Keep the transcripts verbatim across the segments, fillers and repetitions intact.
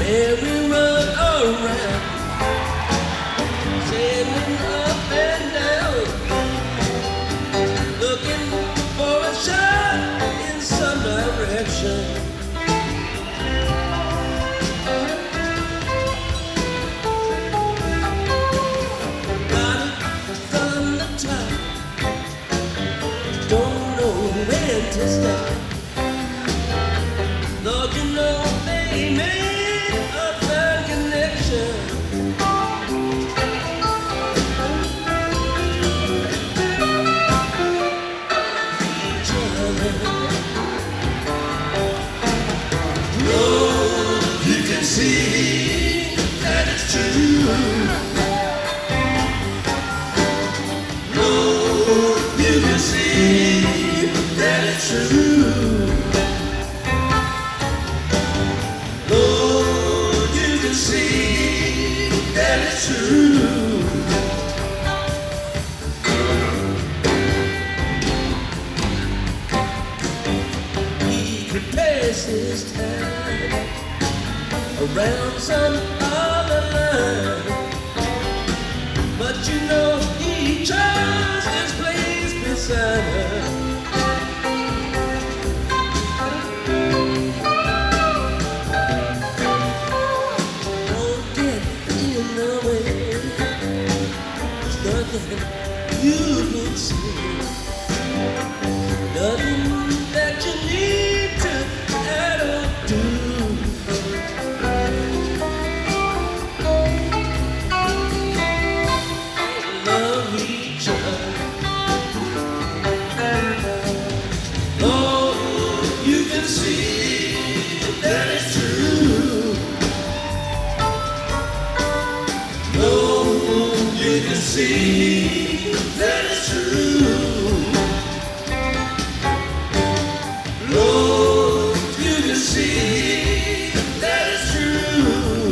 Every run around, sailing up and down, looking for a shot in some direction. Got it from the top, don't know when to stop. Lord, you know they made a fine connection. Each other. Lord, you can see that it's true. Lord, you can see that it's true. See that it's true. He could pass his time around some other line, but you know he chose his place beside her. You can see nothing that you need to add or do. Love each other. Lord, you can see that it's true. Lord, you can see that it's true. Lord, you can see that it's true.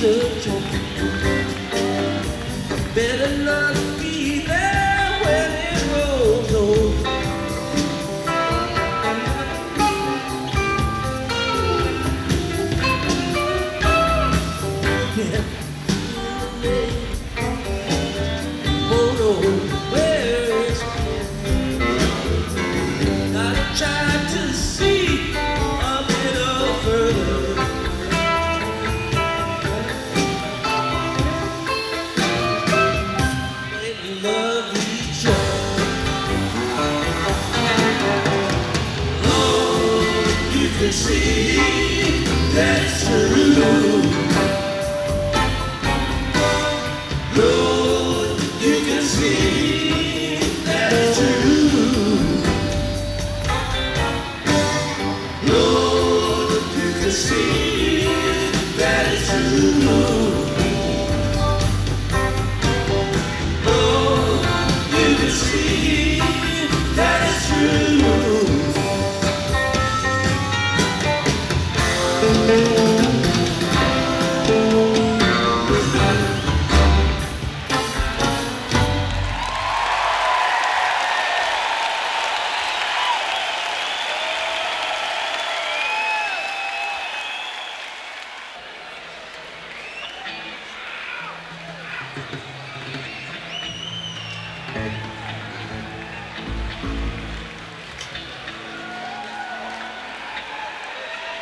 the truth. Better not be there when it rolls over. Yeah. Oh no, where is gotta try to see a little further. When you love each other, oh, you can see that it's true. Lord, you can see that it's true. Lord, you can see that it's true. Lord, you can see that it's true. Okay.